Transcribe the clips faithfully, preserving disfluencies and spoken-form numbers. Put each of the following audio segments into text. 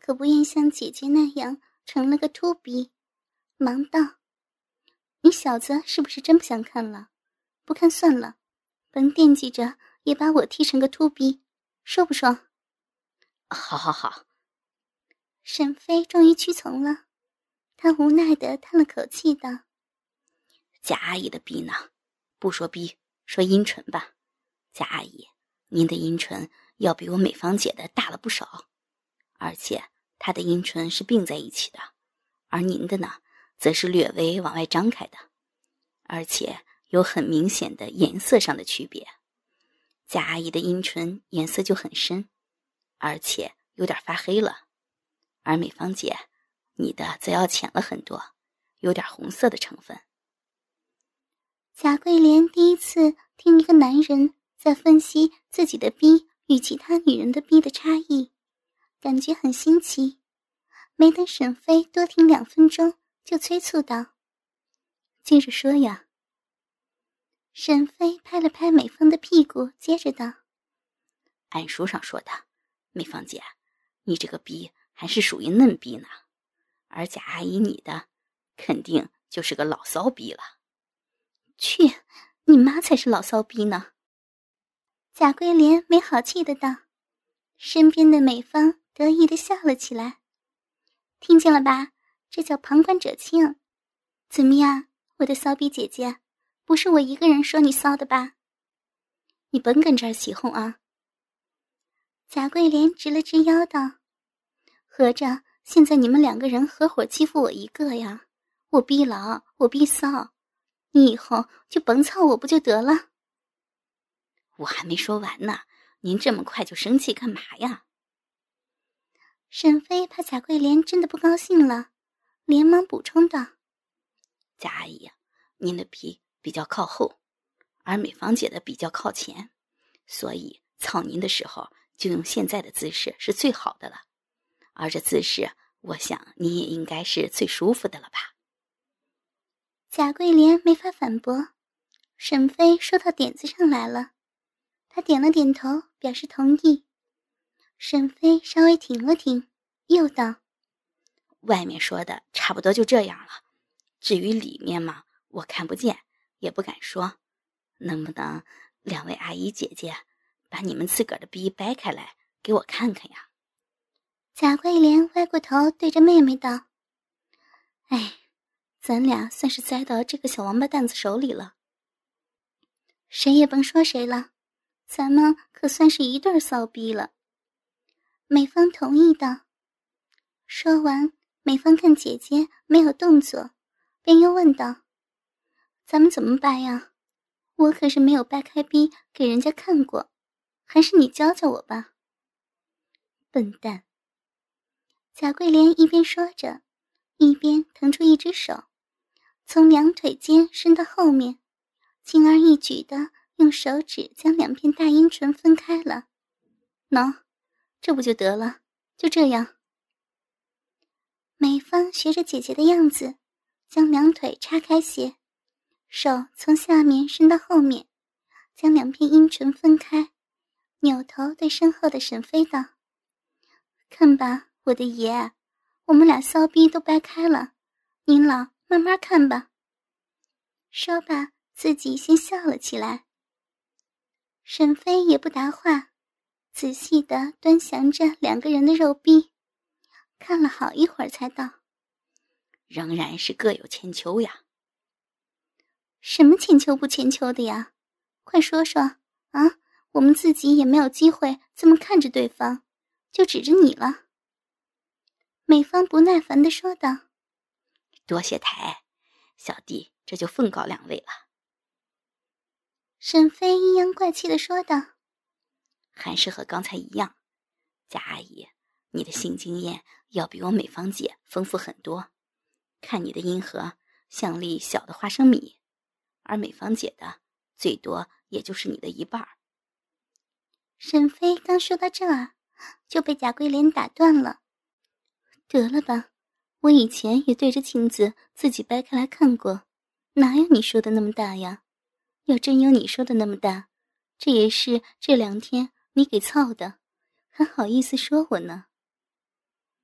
可不愿像姐姐那样成了个秃鼻，忙道：你小子是不是真不想看了？不看算了，甭惦记着也把我踢成个秃鼻，说不说？ 好好好。 沈飞终于屈从了，他无奈地叹了口气道： 贾阿姨的逼呢？不说逼，说阴唇吧。贾阿姨，您的阴唇要比我美芳姐的大了不少，而且她的阴唇是并在一起的，而您的呢，则是略微往外张开的，而且有很明显的颜色上的区别。贾阿姨的阴唇颜色就很深，而且有点发黑了，而美芳姐，你的则要浅了很多，有点红色的成分。 贾桂莲第一次听一个男人在分析自己的逼与其他女人的逼的差异，感觉很新奇。没等沈飞多听两分钟，就催促道：接着说呀。沈飞拍了拍美芳的屁股，接着道： 按书上说的，美芳姐，你这个逼还是属于嫩逼呢，而贾阿姨你的肯定就是个老骚逼了。 去，你妈才是老骚逼呢！贾桂莲没好气的道。身边的美芳得意的笑了起来。听见了吧，这叫旁观者清。怎么样，我的骚逼姐姐，不是我一个人说你骚的吧？你甭跟这儿起哄啊！贾桂莲直了直腰道：合着现在你们两个人合伙欺负我一个呀？我逼老，我逼骚，你以后就甭操我不就得了？ 我还没说完呢，您这么快就生气干嘛呀？ 沈飞怕贾桂莲真的不高兴了，连忙补充道： 贾阿姨，您的逼比较靠后，而美芳姐的比较靠前，所以操您的时候就用现在的姿势是最好的了，而这姿势我想你也应该是最舒服的了吧。 贾桂莲没法反驳，沈飞说到点子上来了，他点了点头表示同意。沈飞稍微停了停，又道： 外面说的差不多就这样了，至于里面嘛，我看不见也不敢说，能不能两位阿姨姐姐把你们自个儿的逼掰开来给我看看呀？ 贾桂莲歪过头对着妹妹道：哎，咱俩算是栽到这个小王八蛋子手里了，谁也甭说谁了，咱们可算是一对骚逼了。美芳同意道。说完，美芳看姐姐没有动作，便又问道：咱们怎么掰呀？我可是没有掰开逼给人家看过，还是你教教我吧。笨蛋。贾桂莲一边说着，一边腾出一只手，从两腿间伸到后面，轻而易举地用手指将两片大阴唇分开了。喏，这不就得了，就这样。美芳学着姐姐的样子，将两腿叉开些，手从下面伸到后面，将两片阴唇分开，扭头对身后的沈飞道：看吧，我的爷，我们俩骚逼都掰开了，您老慢慢看吧。说罢，自己先笑了起来。沈飞也不答话，仔细地端详着两个人的肉逼，看了好一会儿才道： 仍然是各有千秋呀。 什么千秋不千秋的呀？快说说啊，我们自己也没有机会这么看着对方，就指着你了。美芳不耐烦地说道： 多谢抬，小弟这就奉告两位了。 沈飞阴阳怪气地说道： 还是和刚才一样，贾阿姨，你的性经验要比我美芳姐丰富很多，看你的阴核像粒小的花生米，而美芳姐的最多也就是你的一半。 沈飞刚说到这儿，就被贾桂莲打断了。得了吧，我以前也对着镜子自己掰开来看过，哪有你说的那么大呀？要真有你说的那么大，这也是这两天你给操的，还好意思说我呢。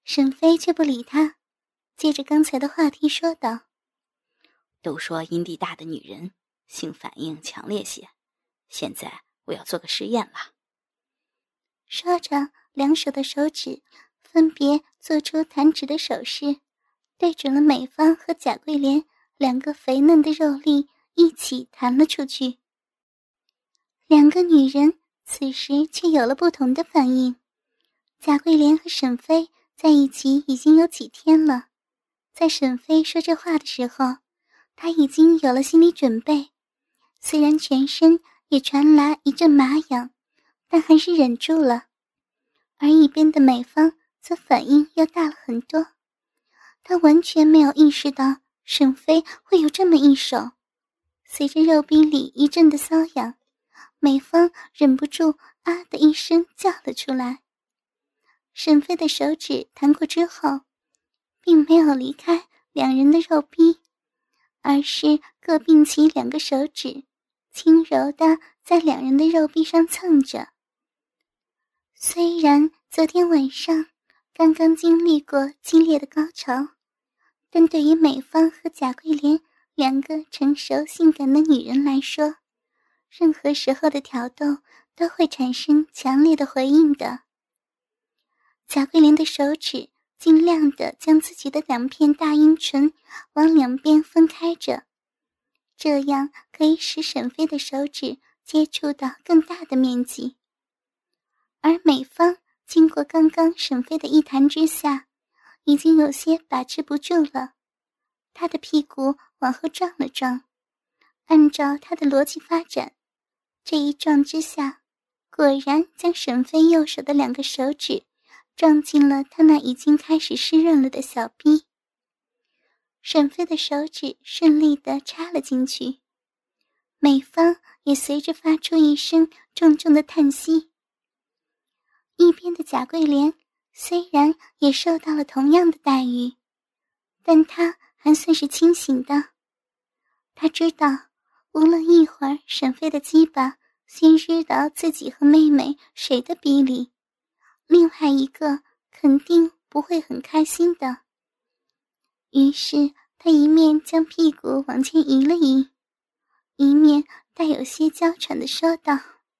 沈飞却不理他，接着刚才的话题说道： 都说阴蒂大的女人性反应强烈些，现在我要做个实验了。 说着，两手的手指分别做出弹指的手势，对准了美芳和贾桂莲两个肥嫩的肉粒一起弹了出去。两个女人此时却有了不同的反应。贾桂莲和沈飞在一起已经有几天了，在沈飞说这话的时候，他已经有了心理准备，虽然全身也传来一阵麻痒，但还是忍住了。而一边的美芳则反应要大了很多，她完全没有意识到沈飞会有这么一手。随着肉壁里一阵的瘙痒，美芳忍不住啊的一声叫了出来。沈飞的手指弹过之后，并没有离开两人的肉壁，而是各并起两个手指，轻柔地在两人的肉壁上蹭着。虽然昨天晚上刚刚经历过激烈的高潮，但对于美芳和贾桂莲两个成熟性感的女人来说，任何时候的挑逗都会产生强烈的回应的。贾桂莲的手指尽量地将自己的两片大阴唇往两边分开着，这样可以使沈飞的手指接触到更大的面积。而美芳经过刚刚沈飞的一弹之下，已经有些把持不住了，她的屁股往后撞了撞，按照她的逻辑发展，这一撞之下，果然将沈飞右手的两个手指撞进了他那已经开始湿润了的小逼。沈飞的手指顺利地插了进去，美芳也随着发出一声重重的叹息。一边的贾桂莲虽然也受到了同样的待遇，但她还算是清醒的。她知道，无论一会儿沈飞的鸡巴先日到自己和妹妹谁的逼里，另外一个肯定不会很开心的。于是她一面将屁股往前移了移，一面带有些娇喘地说道：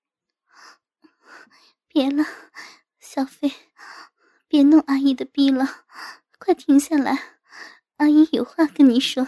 别了，小飞，别弄阿姨的逼了，快停下来，阿姨有话跟你说。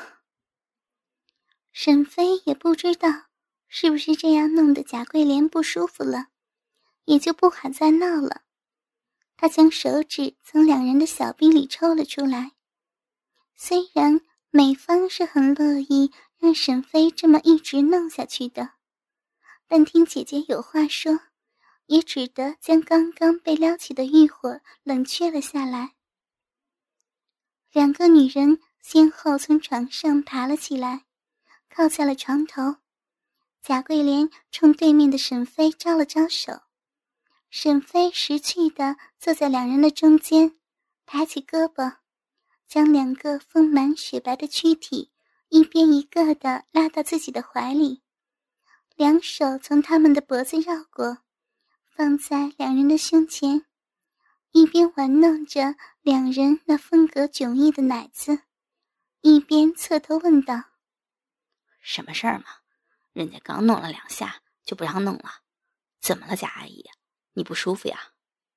沈飞也不知道是不是这样弄得贾桂莲不舒服了，也就不喊再闹了。他将手指从两人的小逼里抽了出来。虽然美芳是很乐意让沈飞这么一直弄下去的，但听姐姐有话说，也只得将刚刚被撩起的欲火冷却了下来。两个女人先后从床上爬了起来，靠在了床头。贾桂莲冲对面的沈飞招了招手，沈飞识趣地坐在两人的中间，抬起胳膊，将两个丰满雪白的躯体一边一个地拉到自己的怀里，两手从他们的脖子绕过，放在两人的胸前，一边玩弄着两人那风格迥异的奶子，一边侧头问道： 什么事儿嘛？人家刚弄了两下就不让弄了，怎么了贾阿姨？你不舒服呀？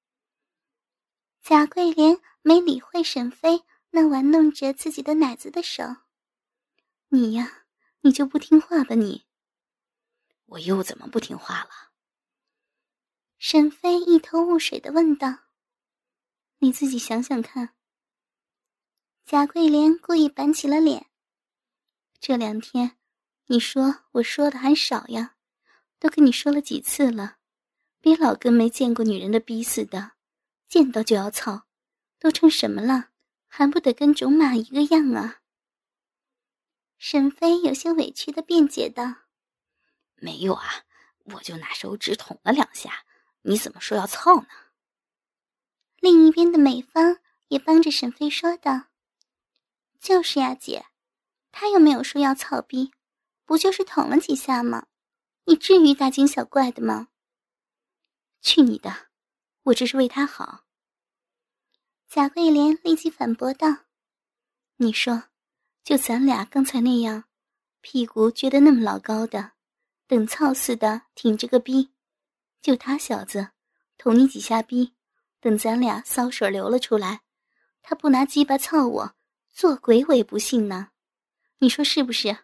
贾桂莲没理会沈飞那玩弄着自己的奶子的手。你呀，你就不听话吧你？ 我又怎么不听话了？ 沈飞一头雾水地问道。你自己想想看。贾桂莲故意板起了脸。这两天你说我说的还少呀，都跟你说了几次了，别老跟没见过女人的逼似的，见到就要操，都成什么了，还不得跟种马一个样啊？沈飞有些委屈地辩解道。 没有啊，我就拿手指捅了两下，你怎么说要操呢？ 另一边的美芳也帮着沈飞说道。就是呀姐，他又没有说要操逼，不就是捅了几下吗？你至于大惊小怪的吗？去你的，我这是为他好。 贾桂莲立即反驳道： 你说，就咱俩刚才那样，屁股撅得那么老高的，等操似的挺着个逼，就他小子捅你几下逼，等咱俩骚水流了出来，他不拿鸡巴操我，做鬼我也不信呢，你说是不是？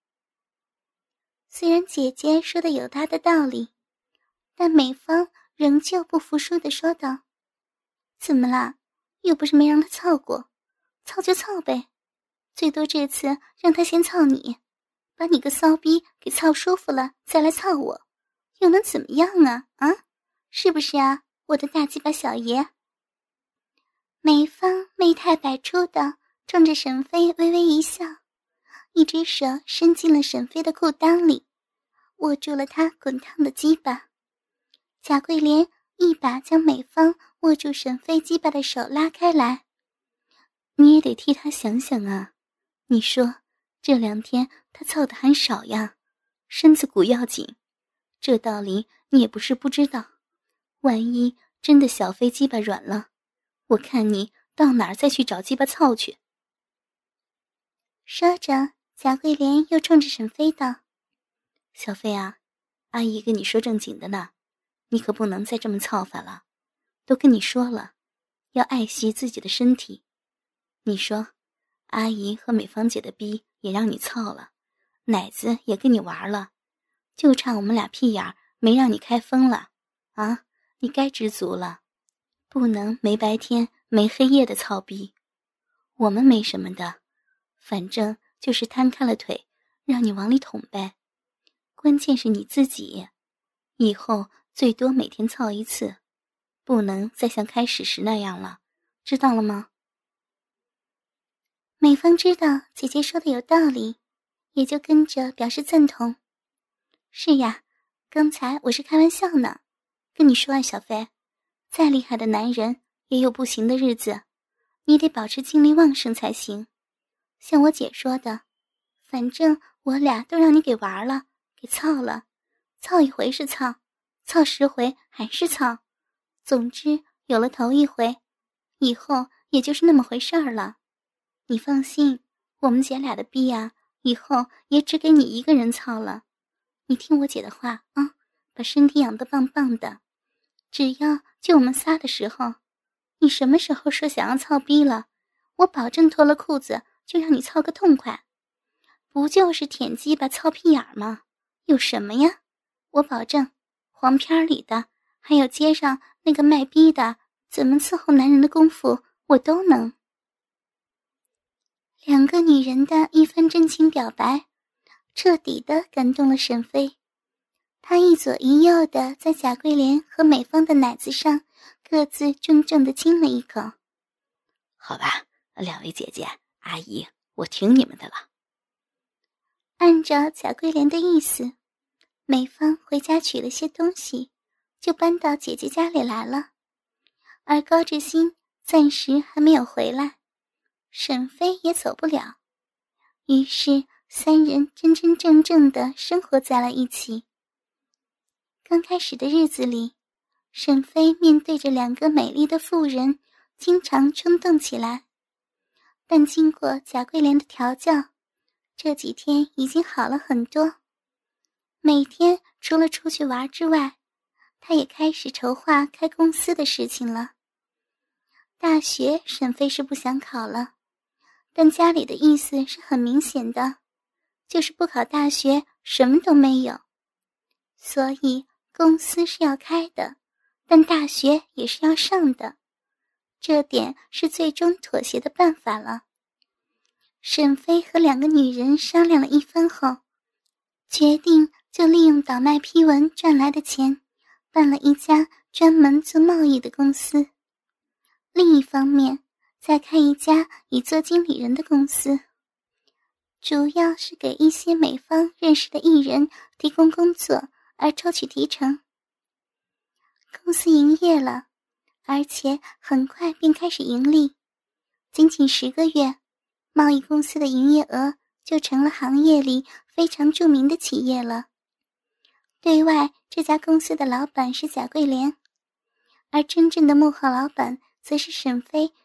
虽然姐姐说的有她的道理，但美芳仍旧不服输地说道：怎么啦？又不是没让他操过，操就操呗，最多这次让他先操你，把你个骚逼给操舒服了再来操我，又能怎么样啊？啊，是不是啊，我的大鸡巴小爷？美芳媚态百出的冲着沈飞微微一笑，一只手伸进了沈飞的裤裆里，握住了他滚烫的鸡巴。贾桂莲一把将美芳握住沈飞鸡巴的手拉开来。 你也得替他想想啊，你说这两天他操的还少呀，身子骨要紧，这道理你也不是不知道，万一真的小飞鸡巴软了，我看你到哪儿再去找鸡巴操去。 说着，贾桂莲又冲着沈飞道： 小飞啊，阿姨跟你说正经的呢，你可不能再这么操法了，都跟你说了，要爱惜自己的身体。你说，阿姨和美芳姐的逼也让你操了，奶子也跟你玩了，就差我们俩屁眼没让你开封了啊！你该知足了，不能没白天没黑夜的操逼。我们没什么的，反正就是摊开了腿让你往里捅呗，关键是你自己，以后最多每天操一次，不能再像开始时那样了，知道了吗？ 美芳知道姐姐说的有道理，也就跟着表示赞同。是呀，刚才我是开玩笑呢，跟你说啊，小飞，再厉害的男人也有不行的日子，你得保持精力旺盛才行。像我姐说的，反正我俩都让你给玩了，给操了，操一回是操，操十回还是操，总之有了头一回，以后也就是那么回事儿了。你放心，我们姐俩的逼啊，以后也只给你一个人操了。你听我姐的话啊，把身体养得棒棒的。只要就我们仨的时候，你什么时候说想要操逼了，我保证脱了裤子就让你操个痛快。不就是舔鸡巴操屁眼吗？有什么呀？我保证，黄片里的，还有街上那个卖逼的，怎么伺候男人的功夫，我都能。两个女人的一番真情表白，彻底的感动了沈飞。他一左一右的在贾桂莲和美芳的奶子上各自重重的亲了一口。 好吧，两位姐姐阿姨，我听你们的了。 按照贾桂莲的意思，美芳回家取了些东西，就搬到姐姐家里来了，而高志新暂时还没有回来，沈飞也走不了，于是三人真真正正的生活在了一起。刚开始的日子里，沈飞面对着两个美丽的妇人经常冲动起来，但经过贾桂莲的调教，这几天已经好了很多。每天除了出去玩之外，他也开始筹划开公司的事情了。大学沈飞是不想考了，但家里的意思是很明显的，就是不考大学什么都没有。所以公司是要开的，但大学也是要上的，这点是最终妥协的办法了。沈飞和两个女人商量了一番后，决定就利用倒卖批文赚来的钱，办了一家专门做贸易的公司。另一方面，再开一家以做经理人的公司，主要是给一些美方认识的艺人提供工作而抽取提成。公司营业了，而且很快便开始盈利，仅仅十个月，贸易公司的营业额就成了行业里非常著名的企业了。对外，这家公司的老板是贾桂莲，而真正的幕后老板则是沈飞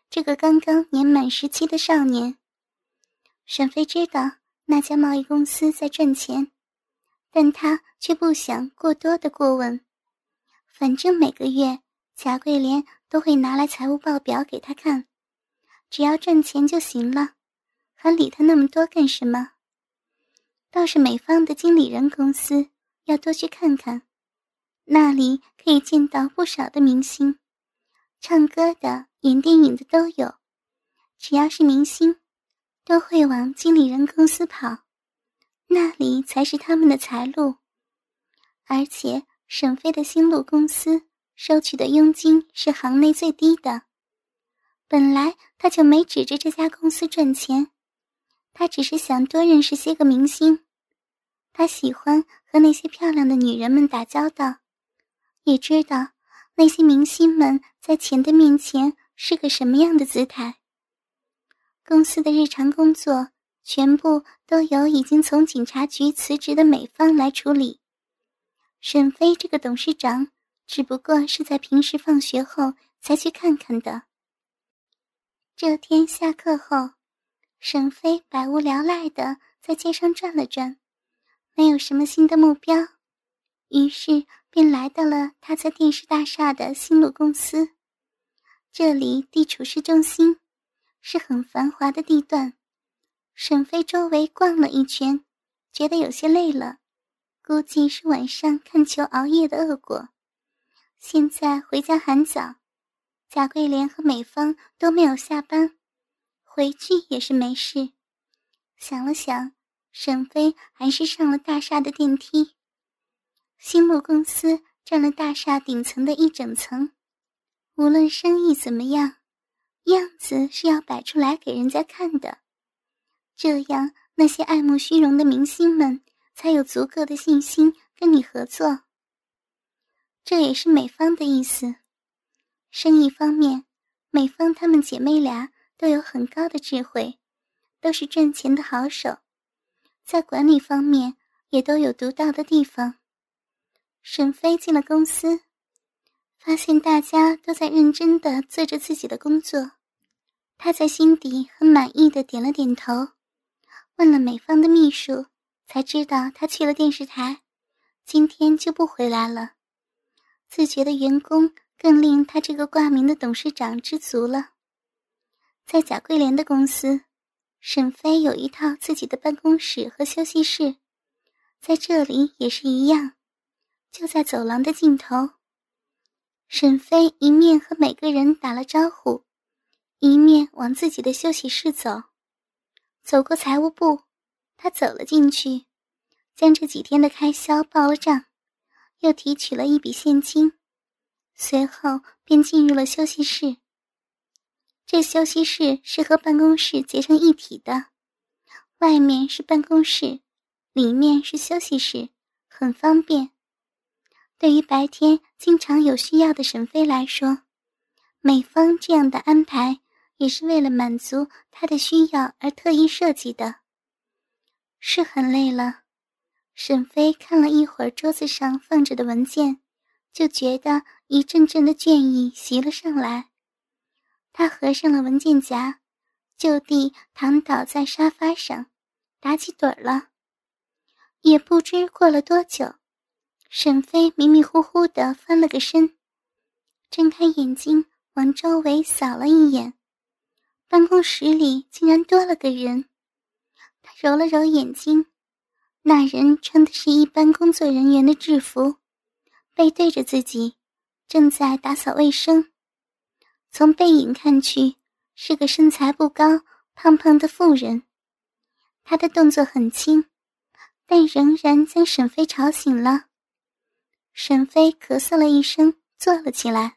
这个刚刚年满十七的少年。沈飞知道那家贸易公司在赚钱，但他却不想过多的过问。反正每个月贾桂莲都会拿来财务报表给他看，只要赚钱就行了，还理他那么多干什么？倒是美方的经理人公司要多去看看，那里可以见到不少的明星，唱歌的、演电影的都有。只要是明星，都会往经理人公司跑，那里才是他们的财路。而且沈飞的新路公司收取的佣金是行内最低的。本来他就没指着这家公司赚钱，他只是想多认识些个明星。他喜欢和那些漂亮的女人们打交道，也知道那些明星们在钱的面前是个什么样的姿态。公司的日常工作全部都由已经从警察局辞职的美方来处理。沈飞这个董事长只不过是在平时放学后才去看看的。这天下课后，沈飞百无聊赖地在街上转了转，没有什么新的目标，于是便来到了他在电视大厦的新路公司。这里地处市中心，是很繁华的地段。沈飞周围逛了一圈，觉得有些累了，估计是晚上看球熬夜的恶果。现在回家很早，贾桂莲和美芳都没有下班，回去也是没事。想了想，沈飞还是上了大厦的电梯。新路公司占了大厦顶层的一整层，无论生意怎么样，样子是要摆出来给人家看的，这样那些爱慕虚荣的明星们才有足够的信心跟你合作。这也是美方的意思。生意方面，美方她们姐妹俩都有很高的智慧，都是赚钱的好手，在管理方面也都有独到的地方。沈飞进了公司，发现大家都在认真地做着自己的工作，他在心底很满意地点了点头，问了美方的秘书，才知道他去了电视台，今天就不回来了。自觉的员工更令他这个挂名的董事长知足了。在贾桂莲的公司，沈飞有一套自己的办公室和休息室，在这里也是一样，就在走廊的尽头。沈飞一面和每个人打了招呼，一面往自己的休息室走。走过财务部，他走了进去，将这几天的开销报了账，又提取了一笔现金，随后便进入了休息室。这休息室是和办公室结成一体的，外面是办公室，里面是休息室，很方便。对于白天经常有需要的沈飞来说，美方这样的安排也是为了满足他的需要而特意设计的。是很累了，沈飞看了一会儿桌子上放着的文件，就觉得一阵阵的倦意袭了上来。他合上了文件夹，就地躺倒在沙发上，打起盹儿了。也不知过了多久，沈飞迷迷糊糊地翻了个身，睁开眼睛往周围扫了一眼，办公室里竟然多了个人。他揉了揉眼睛，那人穿的是一般工作人员的制服，背对着自己，正在打扫卫生。从背影看去，是个身材不高、胖胖的妇人。她的动作很轻，但仍然将沈飞吵醒了。沈飞咳嗽了一声，坐了起来。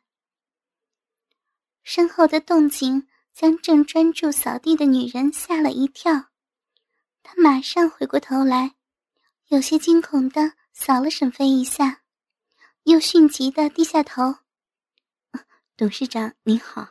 身后的动静将正专注扫地的女人吓了一跳，她马上回过头来，有些惊恐地扫了沈飞一下，又迅疾地低下头。 董事长您好。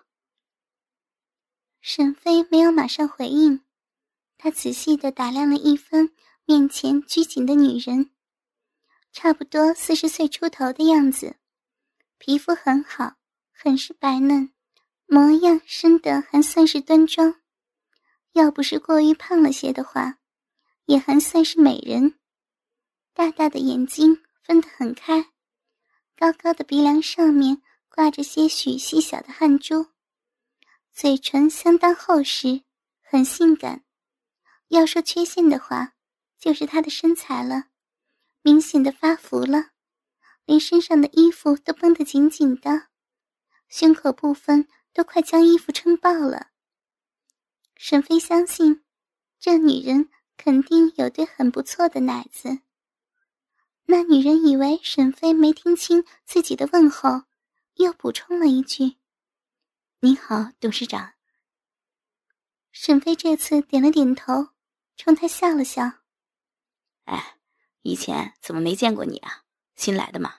沈飞没有马上回应，他仔细地打量了一番面前拘谨的女人，差不多四十岁出头的样子，皮肤很好，很是白嫩， 模样生得还算是端庄，要不是过于胖了些的话，也还算是美人。大大的眼睛分得很开，高高的鼻梁上面挂着些许细小的汗珠，嘴唇相当厚实，很性感。要说缺陷的话，就是她的身材了，明显的发福了，连身上的衣服都绷得紧紧的，胸口部分都快将衣服撑爆了。沈飞相信，这女人肯定有对很不错的奶子。那女人以为沈飞没听清自己的问候，又补充了一句： 您好，董事长。 沈飞这次点了点头，冲他笑了笑。 哎，以前怎么没见过你啊？新来的吗？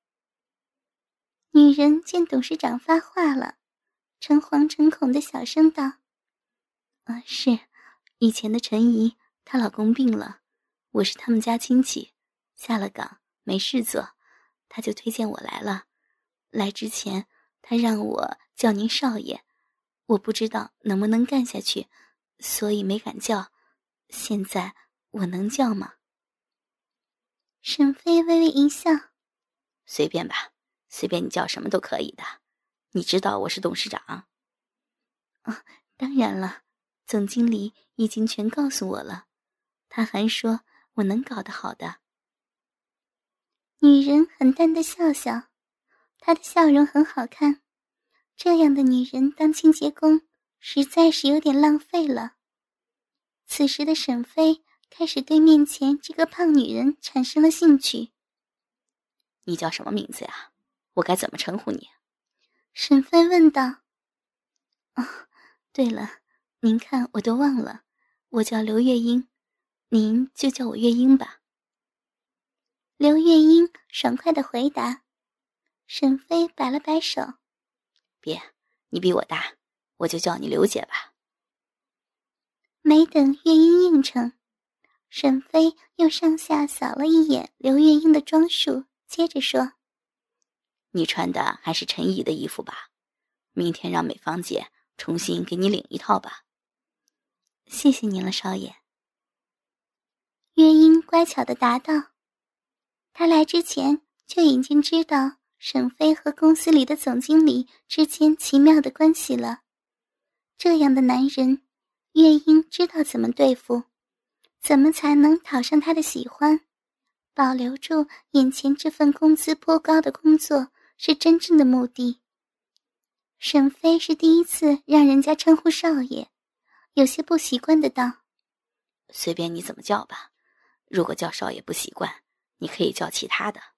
女人见董事长发话了，诚惶诚恐的小声道： 啊，是，以前的陈姨，她老公病了，我是他们家亲戚，下了岗没事做，她就推荐我来了。来之前，她让我叫您少爷，我不知道能不能干下去，所以没敢叫。现在我能叫吗？ 沈飞微微一笑： 随便吧，随便你叫什么都可以的。你知道我是董事长？ 哦，当然了，总经理已经全告诉我了，他还说我能搞得好的。女人很淡的笑笑，她的笑容很好看，这样的女人当清洁工实在是有点浪费了。此时的沈飞开始对面前这个胖女人产生了兴趣。 你叫什么名字呀？我该怎么称呼你？ 沈飞问道。哦，对了，您看我都忘了，我叫刘月英，您就叫我月英吧。刘月英爽快地回答。沈飞摆了摆手： 别，你比我大，我就叫你刘姐吧。 没等月英应承，沈飞又上下扫了一眼刘月英的装束，接着说： 你穿的还是陈姨的衣服吧？明天让美芳姐重新给你领一套吧。 谢谢您了，少爷。月英乖巧地答道。他来之前就已经知道沈飞和公司里的总经理之间奇妙的关系了。这样的男人，月英知道怎么对付，怎么才能讨上他的喜欢，保留住眼前这份工资颇高的工作是真正的目的。沈飞是第一次让人家称呼少爷，有些不习惯的道： 随便你怎么叫吧，如果叫少爷不习惯，你可以叫其他的。